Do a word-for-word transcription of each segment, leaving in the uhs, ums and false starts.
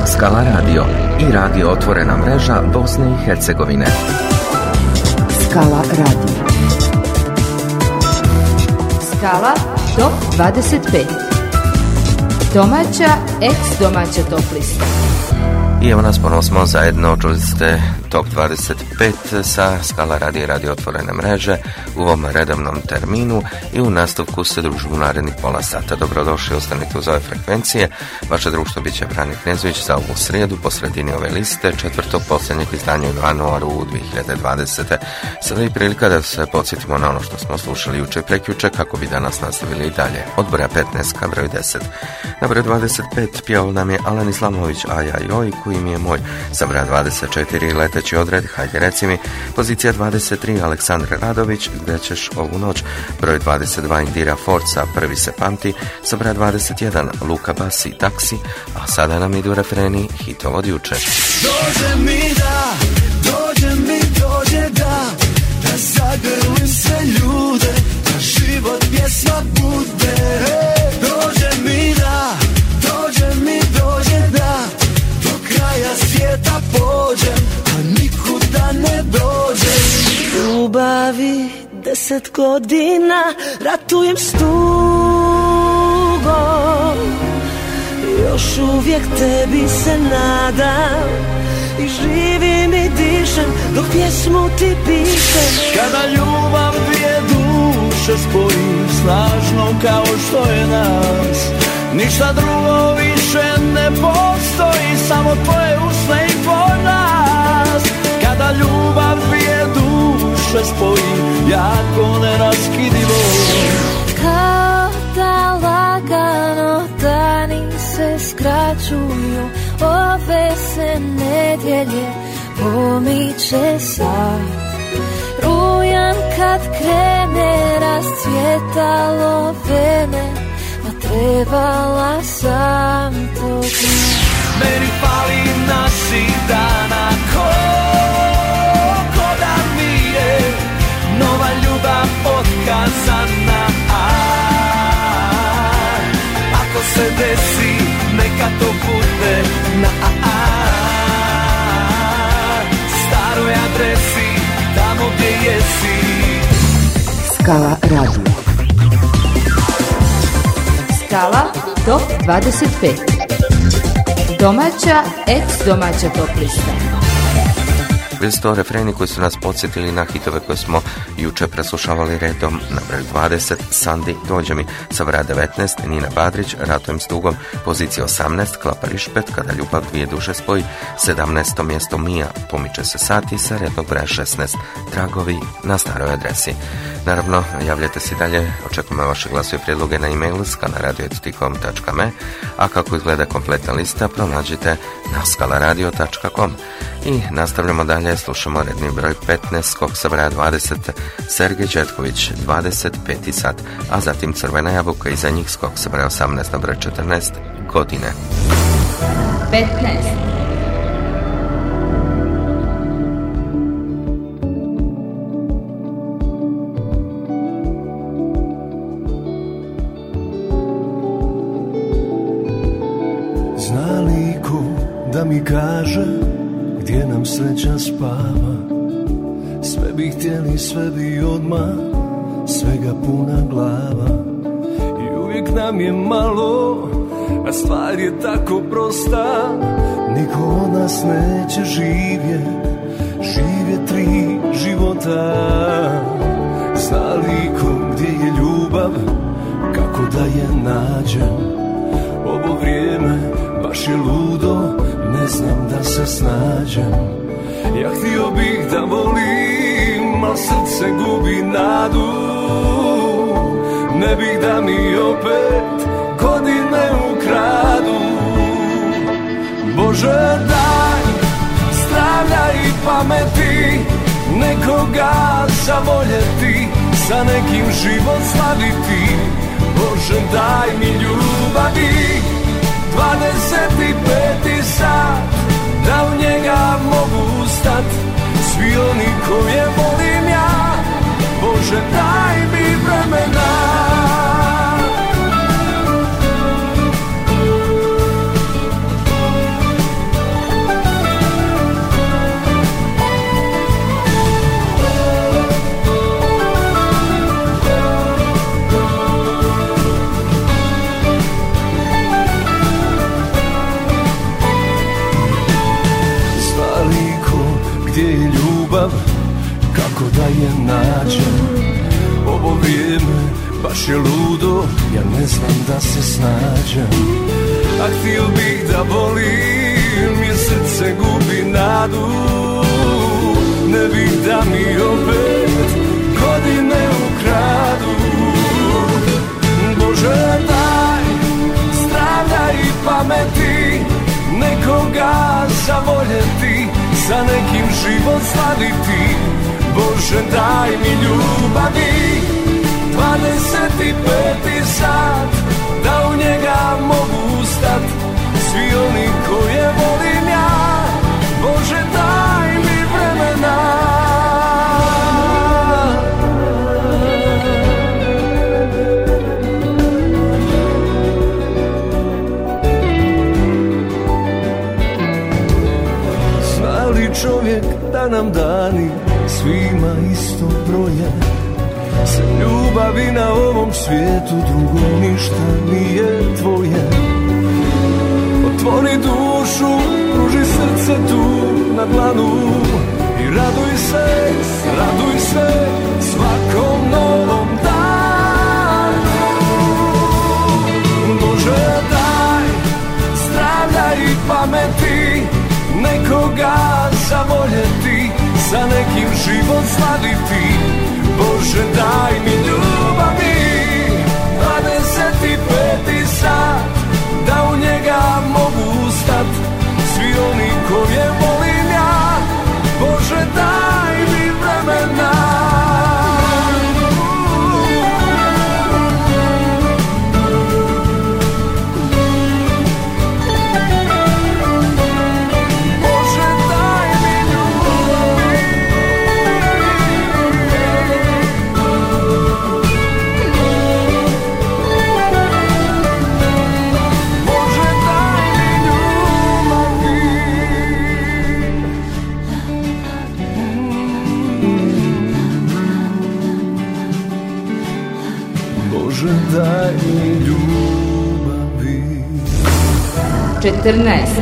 Skala Radio i radio Otvorena mreža Bosne i Hercegovine. Skala Radio. Skala Top dvadeset pet. Domaća, ex-domaća top lista. I evo nas, ponovno smo zajedno, čuli ste Top dvadeset pet sa Skala Radio i radio Otvorene mreže u ovom redovnom terminu i u nastavku se družimo u narednih pola sata. Dobrodošli, ostanite uz ove frekvencije. Vaše društvo bit će Brane Knezović za ovu srijedu, po sredini ove liste, četvrtog posljednjeg izdanja u januaru dvije hiljade dvadesete. Sada je prilika da se podsjetimo na ono što smo slušali juče i prekjuče kako bi danas nastavili i dalje. Od broja petnaest ka broju deset. Na broju dvadeset pet pjevao nam je Alan Islamović, Aj, aj, oj, koji mi je moj. Sa broja dvadeset četiri leteći odred, hajde reci mi. Pozicija dvadeset tri Aleksandar Radović, gdje ćeš ovu noć. Broj dvadeset dva Indira Forca, prvi se pamti. Sa broja dvadeset jedan Luka Basi, taksi. A sada nam idu refreni hitova od juče. Dođe mi da, dođe mi, dođe da, da zagrlim sve ljude, da život pjesma bude. Dođe mi da, dođe mi, dođe da, do kraja svijeta pođem, a nikuda ne dođem. Ljubavi deset godina, ratujem s tugom, još uvijek tebi se nadam i živim i dišem dok pjesmu ti pišem. Kada ljubav dvije duše spoji, snažno kao što je nas, ništa drugo više ne postoji, samo tvoje usne i tvoj nas. Kada ljubav dvije duše spoji, jako neraskidivo, kao da lagano dani se skraćuju, ove se nedjelje pomiče sad. Rujan kad krene, rascvjetalo vene, ma trebala sam to znati. Meni fali naših dana, koliko da mi je nova ljubav otkazana. Ako se desi, neka to bude na staroj adresi, tamo gdje jesi. Skala Radio. Skala Top dvadeset pet. Domaća, ex-domaća top lista. Bili su to refreni koji su nas podsjetili na hitove koje smo juče preslušavali redom. Na broju dvadeset Sandi, dođe mi. Sa broja devetnaest Nina Badrić, Ratujem s tugom. Pozicija osamnaest Klapa Rišpet, Kada ljubav dvije duše spoji. sedamnaesto mjesto Mija, Pomiče se sati. Sa rednog broja šesnaest Tragovi, na staroj adresi. Naravno, javljajte se dalje, očekujemo vaše glasove i prijedloge na e-mail skalaradio točka com točka me, a kako izgleda kompletna lista pronađite na skalaradio točka com. I nastavljamo dalje, slušamo redni broj petnaest, skok sa broja dvadeset, Sergej Četković, dvadeset peti sat, a zatim Crvena jabuka, iza njih skok sa broja osamnaest na broj četrnaest, Godine. petnaest. Zna li ko da mi kaže gdje nam sreća spava? Sve bi htjeli, sve bi odmah, svega puna glava. I uvijek nam je malo, a stvar je tako prosta. Niko od nas neće živjet, živjet tri života. Zna li ko gdje je ljubav, kako da je nađem? Ovo vrijeme baš je ludo, ne znam da se snađem. Ja htio bih da volim, al srce gubi nadu. Ne bih da mi opet godine ukradu. Bože daj zdravlja i pameti, nekoga zavoljeti, sa nekim život slaviti. Bože daj mi ljubavi, dvadeset peti sat, da u njega mogu ustat. Svi oni koje volim ja, Bože daj mi vremena. ljubav, kako da je nađem? Ovo vrijeme baš je ludo, ja ne znam da se snađem. A htio bih da volim, jer srce gubi nadu. Ne bih da mi opet godine ukradu. Bože daj zdravlja i pameti, nekoga zavoljeti, za nekim život slaviti. Bože daj mi ljubavi, dvadeset peti sat, da u njega mogu ustat, svi oni koje volim ja. Bože daj mi vremena. Čovjek da nam dani svima isto broje, se ljubavi na ovom svijetu drugo ništa nije tvoje. Otvori dušu, pruži srce tu na dlanu i raduj se, raduj se svakom novom danu. Bože daj zdravlja i pameti, nekoga zavoljeti, za nekim život slaviti. Bože daj mi ljubavi, dvadeset peti sat, da u njega mogu ustat, svi oni koje volim ja. Bože daj mi vremena. Daj mi ljubavi. četrnaest.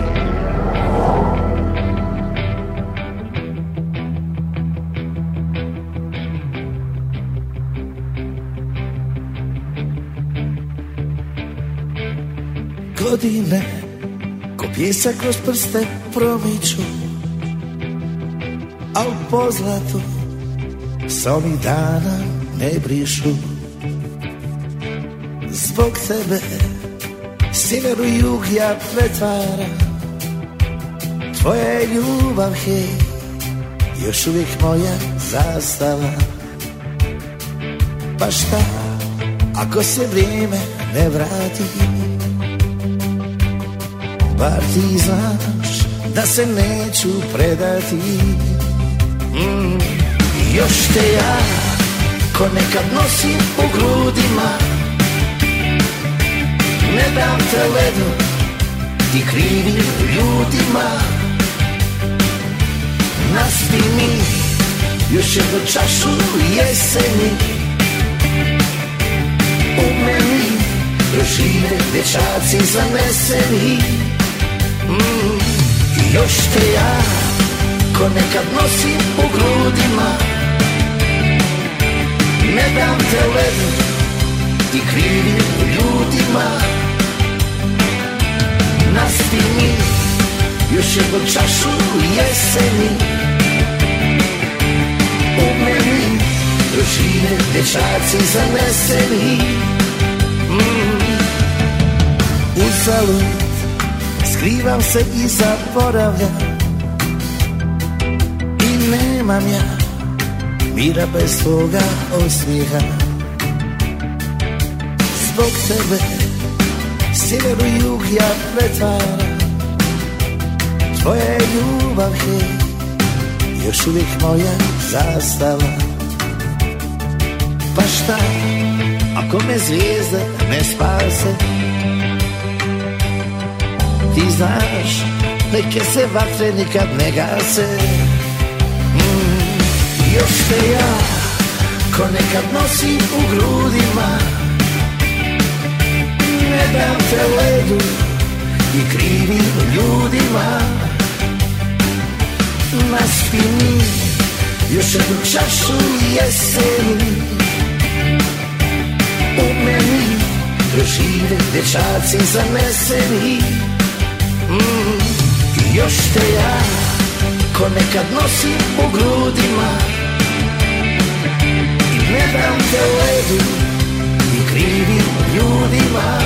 Godine ko pijesak kroz prste promiču, a u pozlatu sa onih dana ne brišu. Zbog tebe sjever u jug ja pretvaram, tvoja je ljubav, hej, još uvijek moja zastava. Pa šta ako se vrijeme ne vrati, bar ti znaš da se neću predati. mm. Još te ja ko nekad nosim u grudima, ne dam te ledu i krivim ljudima. Naspi mi još jednu čašu jeseni, u meni žive dječaci zaneseni. mm. Još te ja ko nekad nosim u grudima, ne dam te ledu i krivim ljudima. Naspi mi još jednu čašu jeseni, u meni žive dječaci zaneseni. mm. Uzalud skrivam se i zaboravljam, i nemam ja mira bez tvoga osmijeha. Zbog tebe sjever u jug ja pretvaram, tvoja je ljubav, hej, još uvijek moja zastava. Pa šta ako me zvijezde ne spase, ti znaš neke se vatre nikad ne gase. mm. Još te ja ko nekad nosim u grudima, ne dam te ledu i krivim ljudima. Naspi mi još jednu čašu jeseni. U meni prožive dječaci zaneseni. mm, Još te ja ko nekad nosim u grudima i ne dam te ledu i krivim ljudima.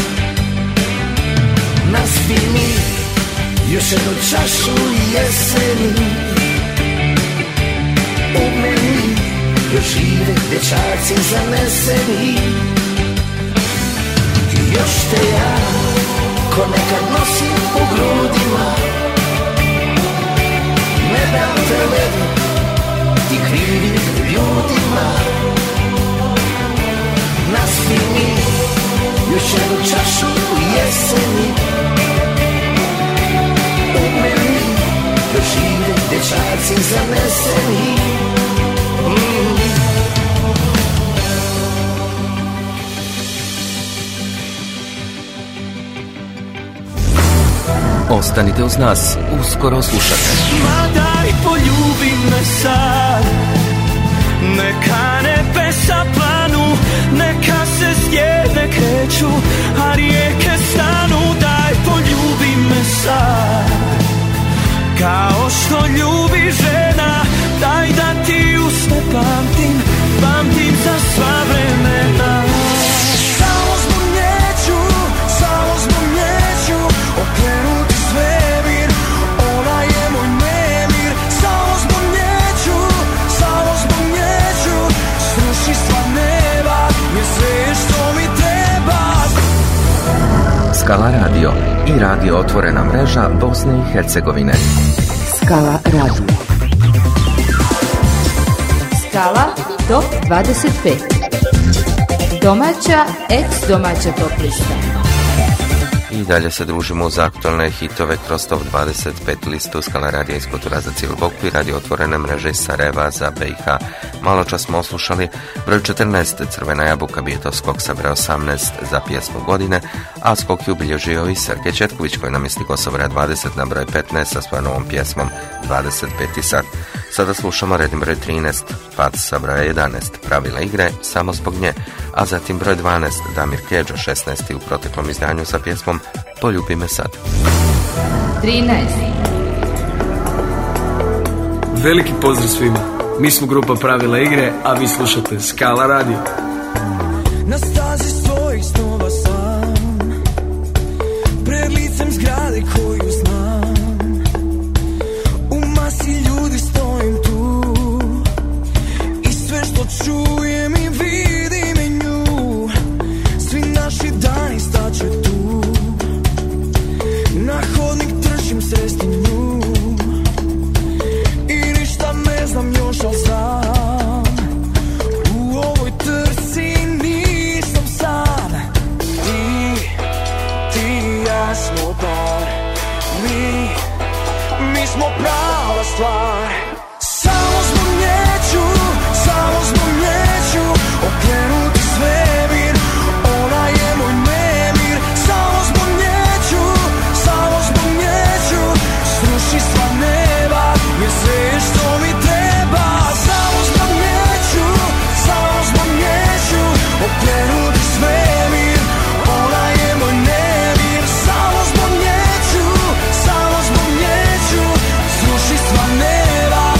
Naspi mi još jednu čašu jeseni. U meni prožive dječaci zaneseni. Još te ja ko nekad nosim u grudima, ne dam te ledu i krivim ljudima. Naspi mi još jednu čašu jeseni. U meni prožive dječaci zaneseni. mm. Ostanite uz nas, uskoro slušate. Ma daj poljubi me sad, neka nebesa planu, neka se stijene kreću, a rijeke stanu. Daj poljubi me sad, kao što ljubi žena. Daj da ti usne pamtim, pamtim za sva vremena. Samo zbog nje ću, samo zbog nje ću okrenuti svemir, ona je moj nemir. Samo zbog nje ću, samo zbog nje ću sruši sva neba, jer sve što mi treba. Skala radio i radio otvorena mreža Bosne i Hercegovine. Skala radio. Skala top dvadeset pet. Domaća, ex-domaća top lista. I dalje se družimo uz aktualne hitove kroz top dvadeset pet listu Skala radija iz Kotora za cijelu Boku i radio otvorene mreže iz Sarajeva za B i H. Malo čas smo oslušali broj četrnaest Crvena jabuka Bijetovskog sa broj osamnaest za pjesmu godine, a skok je ubilježio i Sergej Četković koji namjesti Kosovra dvadeset na broj petnaest sa svojom novom pjesmom dvadeset peti sat. Sada slušamo redni broj trinaest Pac sa broja jedanaest Pravila igre samo zbog nje, a zatim broj dvanaest Damir Kedža šesnaesti u proteklom izdanju sa pjesmom Poljubi me sad. trinaest. Veliki pozdrav svima. Mi smo grupa Pravila igre, a vi slušate Skala radio. Na stazi svojih snova sam, pred licem zgrade koju znam. U masi ljudi stojim tu i sve što čujem i vidim je nju. Svi naši dani staće tu, na hodnik trčim sresti nju i ništa ne znam još, al znam u ovoj trci nisam sam. Ti, ti i ja smo dar, mi, mi smo prava stvar. Samo zbog nje ću, samo zbog nje ću okrenuti svemir, ona je moj nemir. Samo zbog nje ću, samo zbog nje ću sruši sva neba, jer sve što mi treba. Samo zbog nje ću, samo zbog nje ću okrenuti svemir, ona je moj nemir. Samo zbog nje ću, samo zbog nje ću sruši sva neba.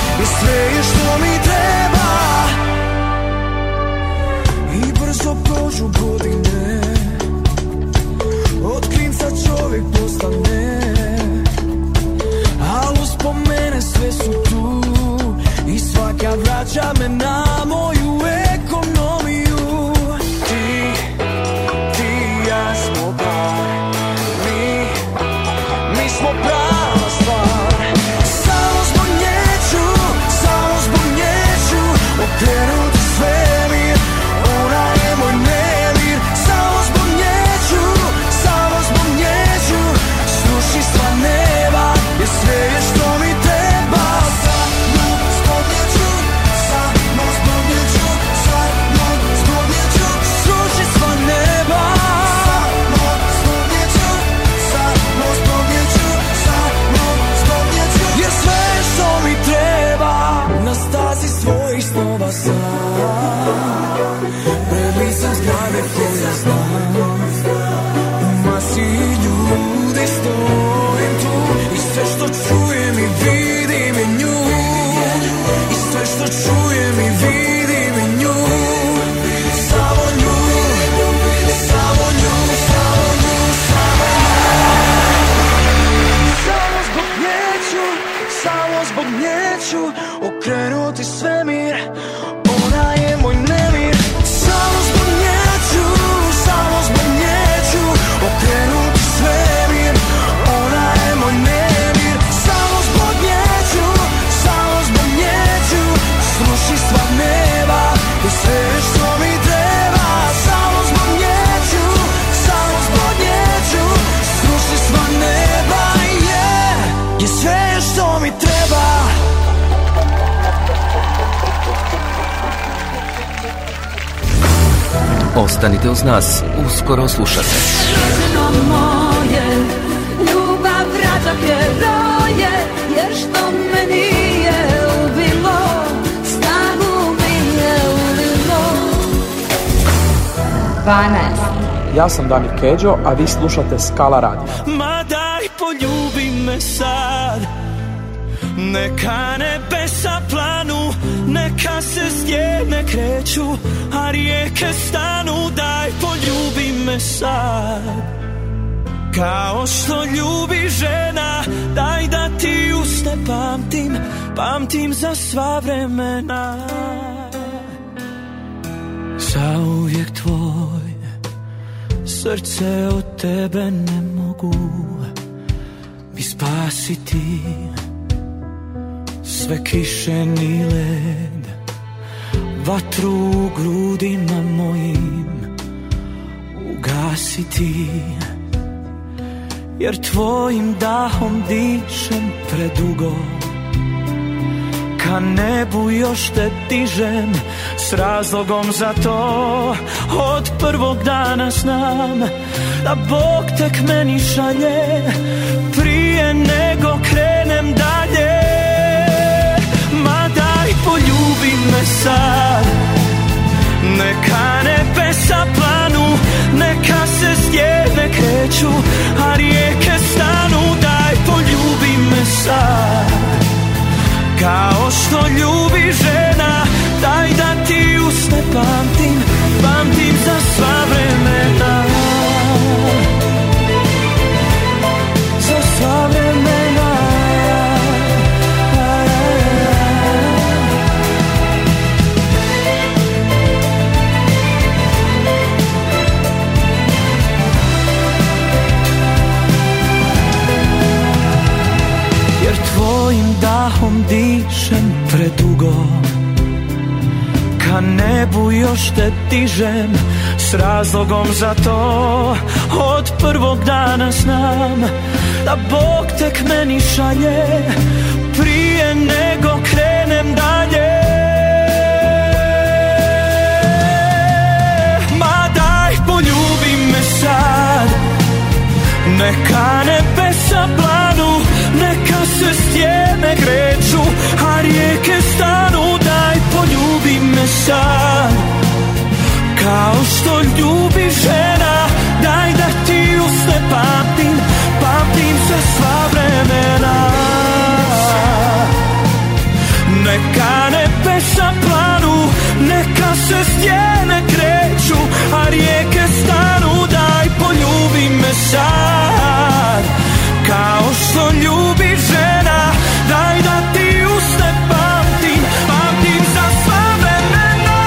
neću okrenuti svemir, ona je moj nemir. Samo zbog nje ću, samo zbog nje ću okrenuti svemir, ona je moj nemir. Samo zbog nje ću, samo zbog nje ću sruši sva neba i sve što mi treba. Samo zbog nje ću, samo zbog nje ću sruši sva neba, je, je sve što mi treba. Ostanite uz nas, uskoro slušate. Rođeno moje, ljubav vraća heroje, jer što me nije ubilo, snagu mi je ulilo. dvanaest. Ja sam Damir Keđo, a vi slušate Skala Radio. Ma daj poljubi me sad, neka nebesa planu, neka se stjene kreću, a rijeke stanu. Daj poljubi me sad, kao što ljubi žena. Daj da ti usne pamtim, pamtim za sva vremena. Zauvijek tvoj, srce od tebe ne mogu mi spasiti. Sve kiše ni led, vatru u grudima mojim ugasiti. Jer tvojim dahom dišem predugo, ka nebu još te dižem s razlogom za to. Od prvog dana znam da Bog tek meni šalje prije nego krenem dalje. Ma daj poljubi me sad, neka nebesa planu, neka se stjene kreću, a rijeke stanu. Daj poljubi me sad, kao što ljubi žena. Daj da ti usne pamtim, pamtim za sva vremena, za sva vremena. Jer tvojim dahom dišem predugo, ka nebu još te dižem s razlogom za to. Od prvog dana znam da Bog tek meni šalje prije nego krenem dalje. Ma daj poljubi me sad, neka nebesa planu, neka se stjene kreću, a rijeke stanu. Daj poljubi me sad, kao što ljubi žena. Daj da ti usne pamtim, pamtim se sva vremena. Neka nebesa planu, neka se stjene kreću, a rijeke stanu. Daj poljubi me sad, kao što ljubi žena. Daj da ti usne pamtim, pamtim za sva vremena.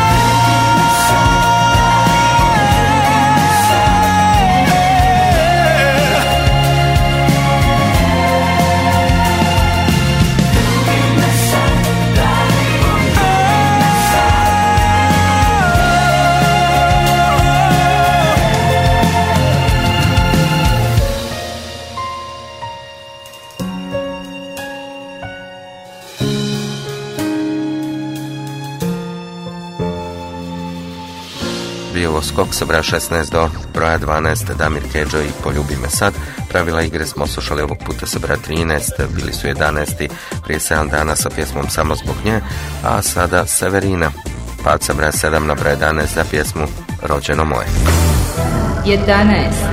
Bio ovo skok sa broja šesnaest do broja dvanaest, Damir Keđo i Poljubi me sad. Pravila igre smo slušali ovog puta sa broja trinaest, bili su jedanaesti prije sedam dana sa pjesmom Samo zbog nje, a sada Severina. Pad sa broja sedam na broj jedanaest za pjesmu Rođeno moje. jedanaest.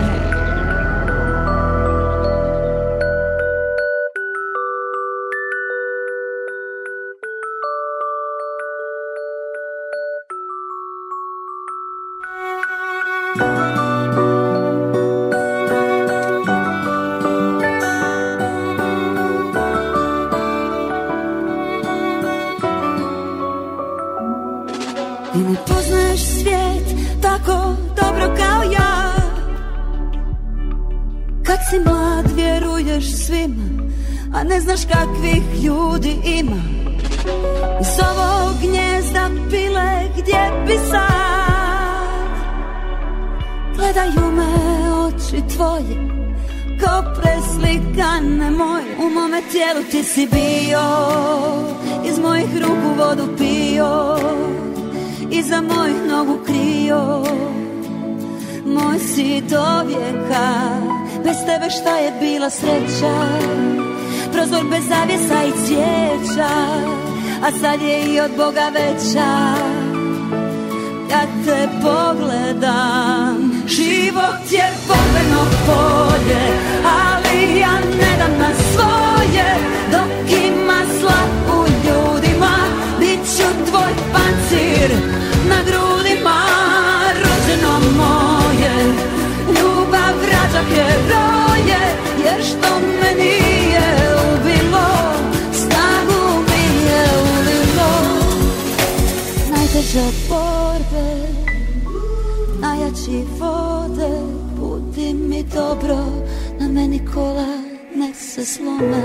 a ne znaš kakvih ljudi ima. Iz ovog gnjezda pile gdje bi sad. Gledaju me oči tvoje kao preslikane moje. U mome tijelu ti si bio, iz mojih ruku vodu pio, iza mojih nogu krio. Moj si do vijeka, bez tebe šta je bila sreća. Prozor bez zavjesa i cvijeća, a sad je i od Boga veća. Kad te pogledam, život je borbeno polje, ali ja ne dam na svoje. Dok ima zla u ljudima, bit ću tvoj pancir na grudima. Rođeno moje, ljubav rađa heroje, jer što me nije ubilo, snagu mi je ulilo. Najteže borbe, najjači vode, budi mi dobro, na meni kola nek se slome.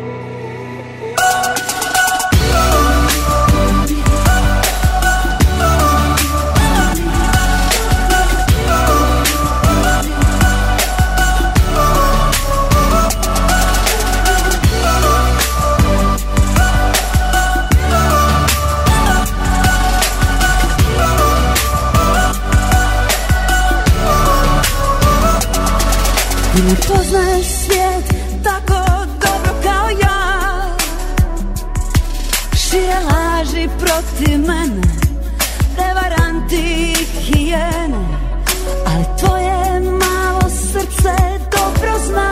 Ti ne poznaješ svijet tako dobro kao ja. Šije laži protiv mene, prevaranti i hijene, ali tvoje malo srce dobro zna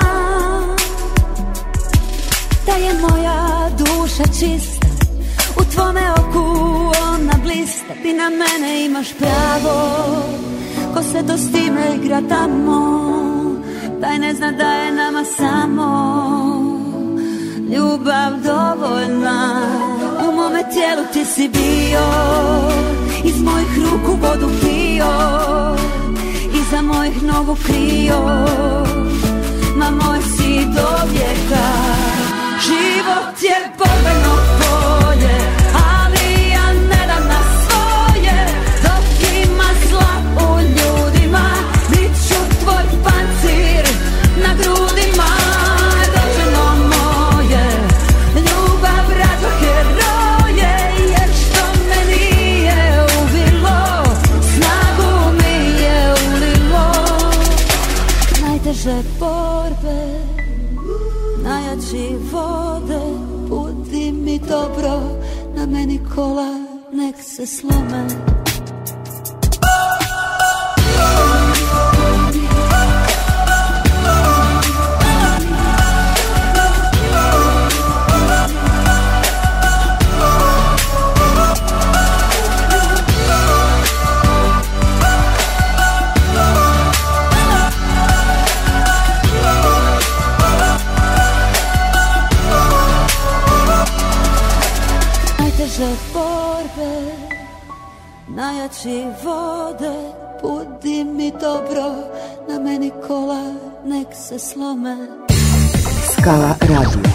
da je moja duša čista. U tvome oku ona blista. Ti na mene imaš pravo, ko se to s time igra tamo, taj ne zna da je nama samo ljubav dovoljna. U mome tijelu ti si bio, iz mojih ruku vodu pio, iza mojih nogu krio. Ma moj si do vijeka, život je borbeno polje, ali ja ne dam na svoje. Dok ima zla u ljudima, bit ću tvoj pancir na grudima. Rođeno moje, ljubav rađa heroje, jer što me nije ubilo, snagu mi je ulilo. Najteže borbe, najjači vode, budi mi dobro, na meni kola nek se slome. Najteže borbe, najjači vode, budi mi dobro, na meni kola nek se slome. Skala radio.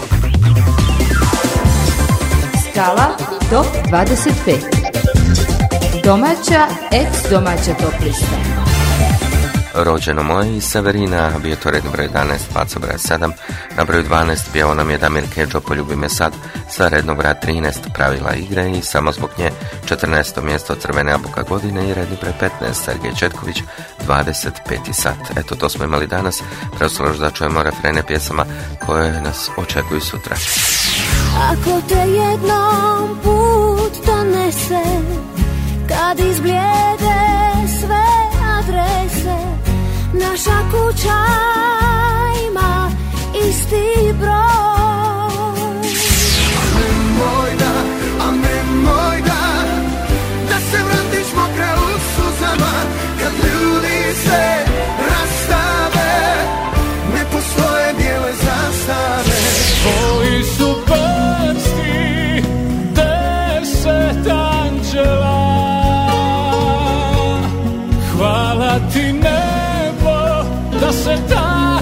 Skala top dvadeset pet. Domaća, ex-domaća top lista. Rođeno moje iz Severina, bio to red broj jedanaest, Paco broj sedam, na broju dvanaest pjevao nam je Damir Kedžo, Poljubi me sad, sa rednog broja trinaest, Pravila igre, i samo zbog nje četrnaesto mjesto Crvene jabuka godine i redni broj petnaest, Sergej Četković, dvadeset peti sat. Eto, to smo imali danas, preostalo još da čujemo refrene pjesama koje nas očekuju sutra. Ako te jednom put donese, kad izblijede sve adrese, naša kuća ima isti broj. Nemoj da, a nemoj da, da se vratiš mokra u suzama, kad ljudi se rastave, ne postoje bijele zastave. Tvoji su prsti deset anđela, hvala ti nebo da se ta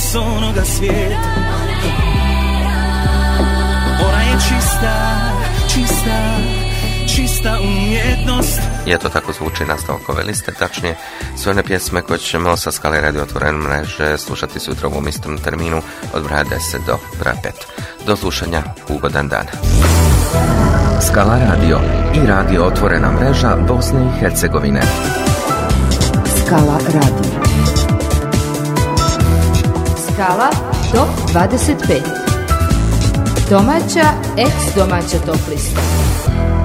s onoga svijeta. Ona je čista, čista, čista umjetnost. I eto tako zvuči nastavak ove liste, tačnije sve one pjesme koje ćemo sa Skale radio otvorene mreže slušati sutra u ovom istom terminu od broja deset do broja pet. Do slušanja, ugodan dan. Skala radio i radio otvorena mreža Bosne i Hercegovine. Skala radio. Skala top dvadeset pet. Domaća, ex domaća top lista.